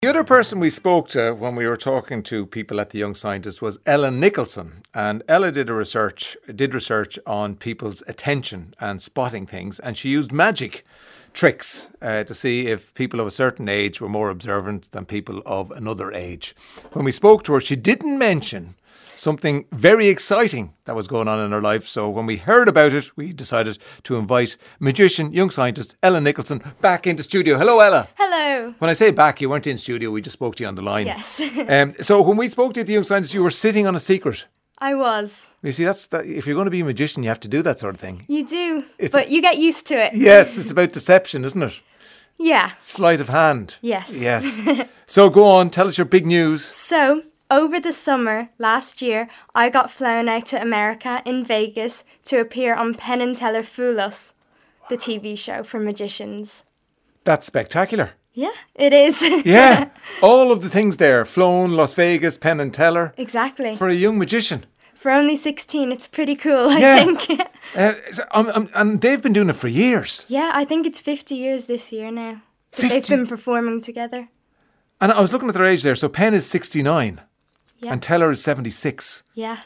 The other person we spoke to when we were talking to people at the Young Scientist was Ella Nicholson, and Ella did research on people's attention and spotting things, and she used magic tricks to see if people of a certain age were more observant than people of another age. When we spoke to her, she didn't mention something very exciting that was going on in her life. So when we heard about it, we decided to invite magician, young scientist Ella Nicholson back into studio. Hello, Ella. Hello. When I say back, you weren't in studio. We just spoke to you on the line. Yes. So when we spoke to you at the Young Scientist, you were sitting on a secret. I was. You see, if you're going to be a magician, you have to do that sort of thing. You do, but you get used to it. Yes, it's about deception, isn't it? Yeah. Sleight of hand. Yes. Yes. So go on, tell us your big news. So, over the summer last year, I got flown out to America in Vegas to appear on Penn and Teller Fool Us, the TV show for magicians. That's spectacular. Yeah, it is. Yeah. All of the things there. Flown, Las Vegas, Penn and Teller. Exactly. For a young magician. For only 16, it's pretty cool, I think. And they've been doing it for years. Yeah, I think it's 50 years this year now. 50? They've been performing together. And I was looking at their age there. So Penn is 69. Yeah. And Teller is 76. Yeah.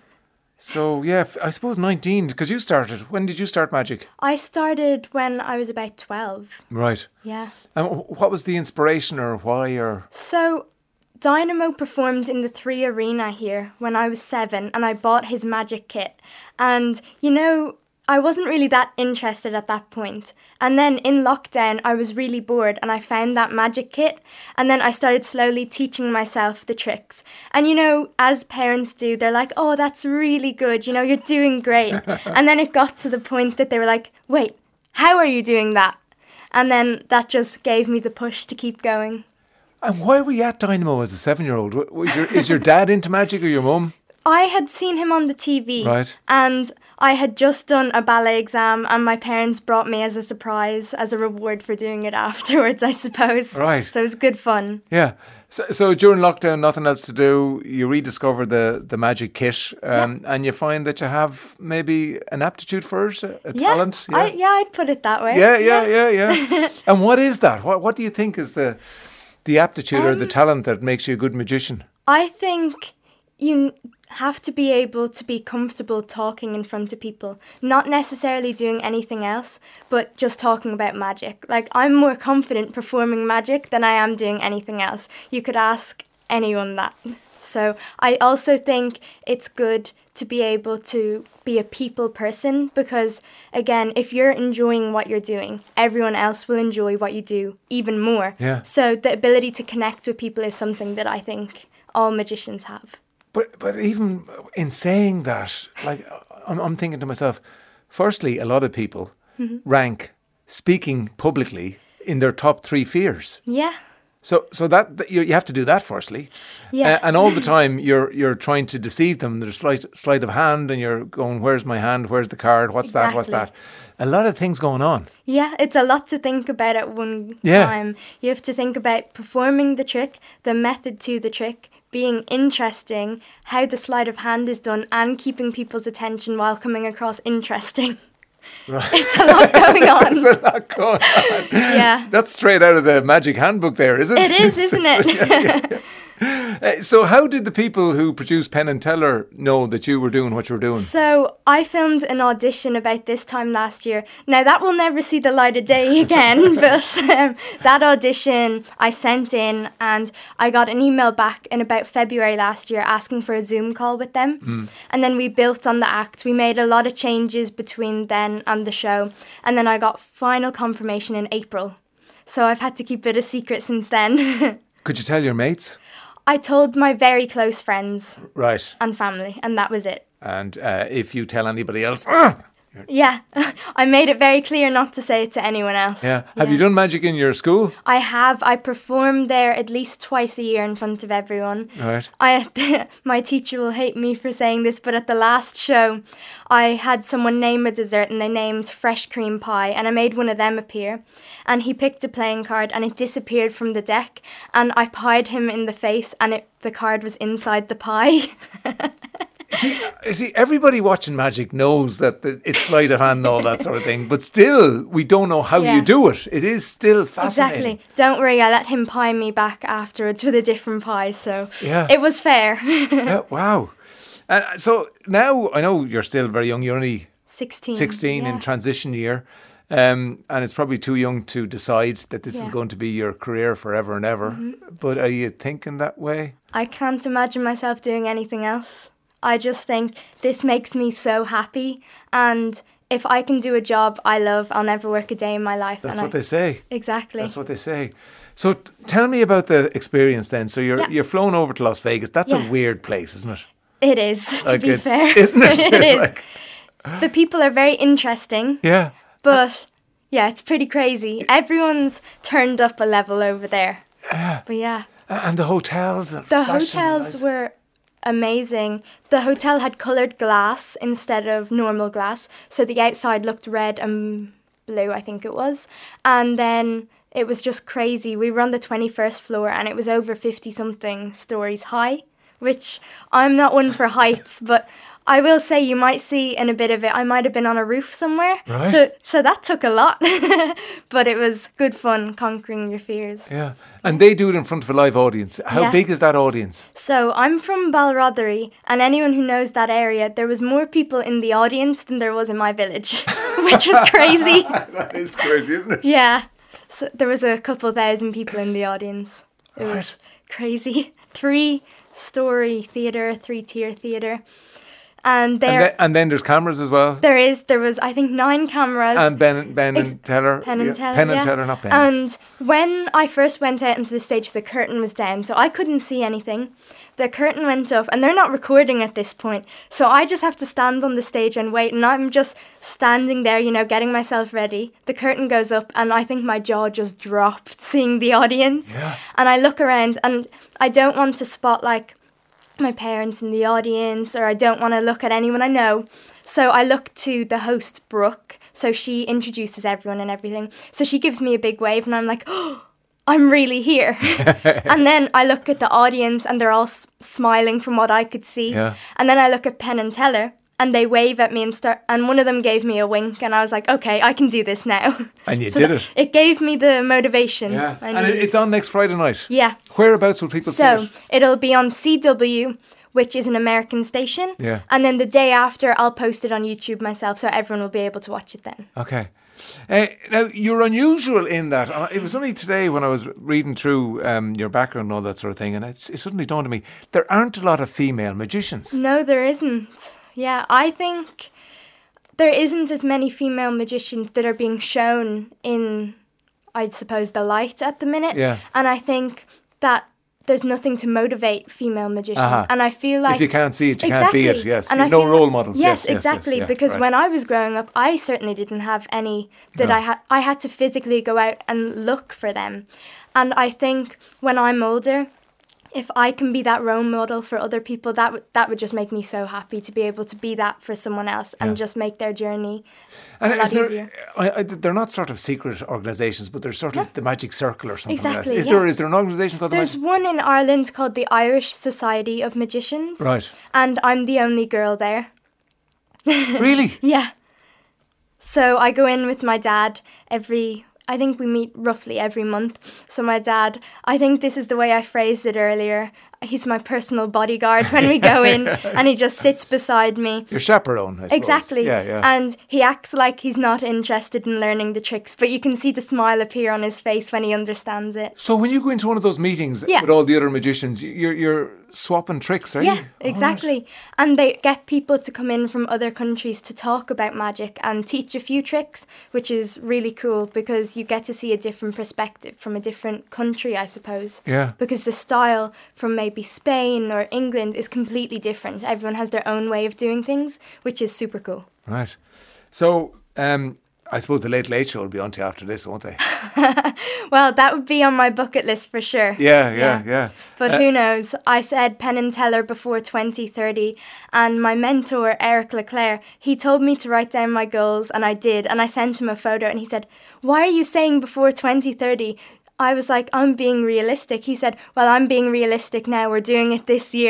So, yeah, I suppose 19, because you started. When did you start magic? I started when I was about 12. Right. Yeah. And what was the inspiration or why or... So, Dynamo performed in the 3 Arena here when I was 7 and I bought his magic kit. And, I wasn't really that interested at that point. And then in lockdown, I was really bored and I found that magic kit. And then I started slowly teaching myself the tricks. And, as parents do, they're like, oh, that's really good. You're doing great. And then it got to the point that they were like, wait, how are you doing that? And then that just gave me the push to keep going. And why were you at Dynamo as a 7-year-old? Is your dad into magic or your mum? I had seen him on the TV. Right. And I had just done a ballet exam and my parents brought me as a surprise, as a reward for doing it afterwards, I suppose. Right. So it was good fun. Yeah. So during lockdown, nothing else to do, you rediscover the magic kit and you find that you have maybe an aptitude for it, a talent. Yeah, I'd put it that way. Yeah. And what is that? What do you think is the aptitude or the talent that makes you a good magician? I think you have to be able to be comfortable talking in front of people, not necessarily doing anything else, but just talking about magic. Like, I'm more confident performing magic than I am doing anything else. You could ask anyone that. So I also think it's good to be able to be a people person because, again, if you're enjoying what you're doing, everyone else will enjoy what you do even more. Yeah. So the ability to connect with people is something that I think all magicians have. But even in saying that, like, I'm thinking to myself, firstly, a lot of people rank speaking publicly in their top 3 fears. Yeah. So that you have to do that firstly. Yeah. And all the time you're trying to deceive them. There's sleight of hand and you're going, where's my hand? Where's the card? What's that? What's that? A lot of things going on. Yeah, it's a lot to think about at one time. You have to think about performing the trick, the method to the trick, being interesting, how the sleight of hand is done, and keeping people's attention while coming across interesting. Right. It's a lot going on. There's a lot going on. Yeah. That's straight out of the magic handbook there, isn't it? It is, isn't it? Yeah. So how did the people who produced Penn and Teller know that you were doing what you were doing? So I filmed an audition about this time last year. Now that will never see the light of day again, but that audition I sent in and I got an email back in about February last year asking for a Zoom call with them. And then we built on the act. We made a lot of changes between then and the show. And then I got final confirmation in April. So I've had to keep it a secret since then. Could you tell your mates? I told my very close friends and family, and that was it. And if you tell anybody else... Yeah, I made it very clear not to say it to anyone else. Yeah. Have you done magic in your school? I have. I perform there at least twice a year in front of everyone. Right. My teacher will hate me for saying this, but at the last show, I had someone name a dessert and they named fresh cream pie, and I made one of them appear. And he picked a playing card and it disappeared from the deck, and I pied him in the face and the card was inside the pie. See, everybody watching magic knows that it's sleight of hand and all that sort of thing, but still, we don't know how you do it. It is still fascinating. Exactly. Don't worry, I let him pie me back afterwards with a different pie, so it was fair. Yeah, wow. So now, I know you're still very young, you're only 16 in transition year. And it's probably too young to decide that this is going to be your career forever and ever. Mm-hmm. But are you thinking that way? I can't imagine myself doing anything else. I just think this makes me so happy. And if I can do a job I love, I'll never work a day in my life. That's what they say. Exactly. That's what they say. So tell me about the experience then. So you're flown over to Las Vegas. That's a weird place, isn't it? It is, to be fair. Isn't it? It is. The people are very interesting. Yeah. But, yeah, it's pretty crazy. Everyone's turned up a level over there. Yeah. But, yeah. And the hotels? The hotels were amazing. The hotel had coloured glass instead of normal glass. So the outside looked red and blue, I think it was. And then it was just crazy. We were on the 21st floor and it was over 50-something stories high, which I'm not one for heights, but I will say you might see in a bit of it, I might have been on a roof somewhere. Right. So that took a lot. But it was good fun conquering your fears. Yeah. And they do it in front of a live audience. How big is that audience? So I'm from Balrotherry, and anyone who knows that area, there was more people in the audience than there was in my village, which is crazy. That is crazy, isn't it? Yeah. So there was a couple thousand people in the audience. It was crazy. 3-story theatre, 3-tier theatre. And then there's cameras as well. There was I think 9 cameras. And Ben and Teller. Penn and Teller. Penn and Teller, not Ben. And when I first went out into the stage, the curtain was down, so I couldn't see anything. The curtain went up, and they're not recording at this point, so I just have to stand on the stage and wait, and I'm just standing there, getting myself ready. The curtain goes up, and I think my jaw just dropped seeing the audience. Yeah. And I look around, and I don't want to spot, my parents in the audience, or I don't want to look at anyone I know. So I look to the host, Brooke. So she introduces everyone and everything. So she gives me a big wave and I'm like, oh, I'm really here. And then I look at the audience and they're all smiling from what I could see. Yeah. And then I look at Penn and Teller and they wave at me and one of them gave me a wink and I was like, okay, I can do this now. And you did it. It gave me the motivation. Yeah. And it's on next Friday night. Yeah. Whereabouts will people see it? So it'll be on CW, which is an American station. Yeah. And then the day after, I'll post it on YouTube myself so everyone will be able to watch it then. Okay. Now, you're unusual in that. It was only today when I was reading through your background and all that sort of thing, and it suddenly dawned on me, there aren't a lot of female magicians. No, there isn't. Yeah, I think there isn't as many female magicians that are being shown in, I suppose, the light at the minute. Yeah. And I think that there's nothing to motivate female magicians. And I feel like... If you can't see it, you can't be it, yes. And no role models. Yes, exactly. Because when I was growing up, I certainly didn't have any that I had to physically go out and look for them. And I think when I'm older, if I can be that role model for other people, that would just make me so happy to be able to be that for someone else and just make their journey a lot easier. They're not sort of secret organisations, but they're sort of the Magic Circle or something like that. Is there an organisation called There's one in Ireland called the Irish Society of Magicians. Right. And I'm the only girl there. Really? Yeah. So I go in with my dad I think we meet roughly every month. So my dad, I think this is the way I phrased it earlier. He's my personal bodyguard when we go in and he just sits beside me. Your chaperone, I suppose. Exactly. Yeah. And he acts like he's not interested in learning the tricks, but you can see the smile appear on his face when he understands it. So when you go into one of those meetings with all the other magicians, you're swapping tricks, are you? Yeah, exactly. Right. And they get people to come in from other countries to talk about magic and teach a few tricks, which is really cool because you get to see a different perspective from a different country, I suppose. Yeah. Because the style from maybe Spain or England is completely different. Everyone has their own way of doing things, which is super cool. Right. So, I suppose the Late Late Show will be on to you after this, won't they? Well, that would be on my bucket list for sure. Yeah. But who knows? I said Penn and Teller before 2030, and my mentor, Eric Leclerc, he told me to write down my goals, and I did, and I sent him a photo, and he said, "Why are you saying before 2030? I was like, I'm being realistic. He said, well, I'm being realistic now. We're doing it this year.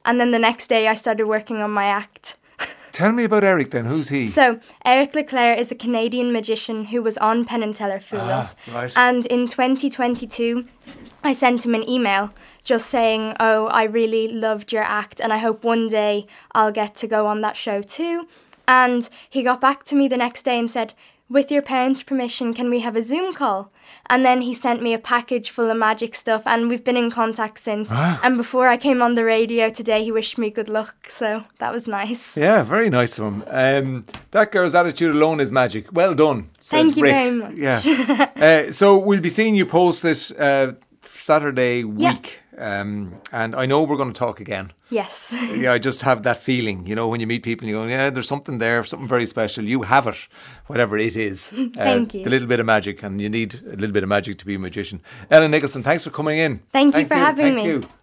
And then the next day I started working on my act. Tell me about Eric then. Who's he? So, Eric Leclerc is a Canadian magician who was on Penn and Teller Fool Us. Right. And in 2022, I sent him an email just saying, oh, I really loved your act and I hope one day I'll get to go on that show too. And he got back to me the next day and said, with your parents' permission, can we have a Zoom call? And then he sent me a package full of magic stuff and we've been in contact since. And before I came on the radio today, he wished me good luck. So that was nice. Yeah, very nice of him. That girl's attitude alone is magic. Well done. Thank you Rick. very much. Yeah. So we'll be seeing you post it Saturday week. And I know we're going to talk again. Yes. Yeah, I just have that feeling, you know, when you meet people and you go, yeah, there's something there, something very special. You have it, whatever it is. Thank you. The little bit of magic, and you need a little bit of magic to be a magician. Ellen Nicholson, thanks for coming in. Thank you for having me. Thank you.